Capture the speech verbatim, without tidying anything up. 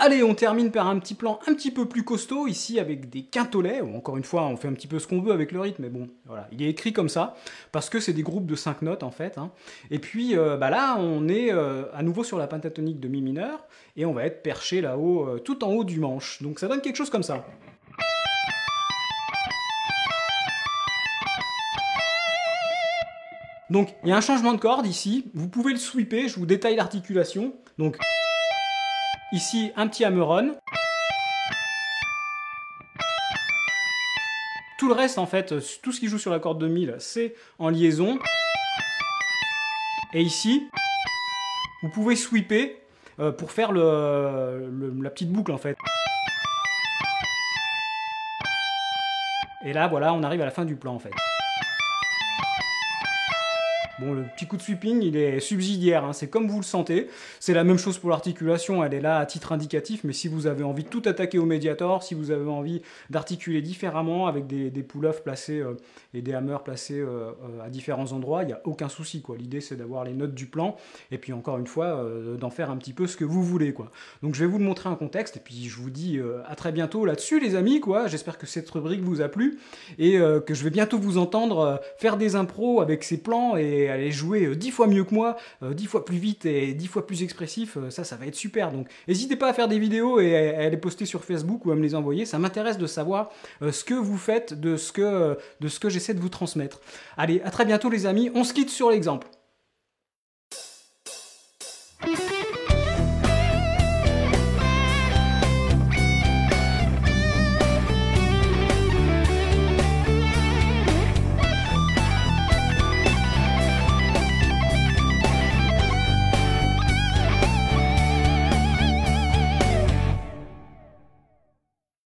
Allez, on termine par un petit plan un petit peu plus costaud, ici avec des quintolets. Encore une fois, on fait un petit peu ce qu'on veut avec le rythme, mais bon, voilà, il est écrit comme ça, parce que c'est des groupes de cinq notes en fait. Hein. Et puis euh, bah là, on est euh, à nouveau sur la pentatonique de mi mineur, et on va être perché là-haut, euh, tout en haut du manche. Donc ça donne quelque chose comme ça. Donc il y a un changement de corde ici, vous pouvez le sweeper, je vous détaille l'articulation. Donc ici, un petit hammer-on. Tout le reste, en fait, tout ce qui joue sur la corde de mi, c'est en liaison. Et ici, vous pouvez sweeper euh, pour faire le, le, la petite boucle, en fait. Et là, voilà, on arrive à la fin du plan, en fait. Bon, le petit coup de sweeping, il est subsidiaire, hein, c'est comme vous le sentez. C'est la même chose pour l'articulation, elle est là à titre indicatif, mais si vous avez envie de tout attaquer au médiator, si vous avez envie d'articuler différemment avec des, des pull-offs placés euh, et des hammers placés euh, euh, à différents endroits, il n'y a aucun souci, quoi. L'idée, c'est d'avoir les notes du plan, et puis encore une fois, euh, d'en faire un petit peu ce que vous voulez, quoi. Donc je vais vous le montrer en contexte, et puis je vous dis euh, à très bientôt là-dessus, les amis, quoi. J'espère que cette rubrique vous a plu, et euh, que je vais bientôt vous entendre euh, faire des impros avec ces plans, et aller jouer dix fois mieux que moi, dix fois plus vite et dix fois plus expressif, ça, ça va être super. Donc, n'hésitez pas à faire des vidéos et à les poster sur Facebook ou à me les envoyer. Ça m'intéresse de savoir ce que vous faites de ce que, de ce que j'essaie de vous transmettre. Allez, à très bientôt les amis. On se quitte sur l'exemple.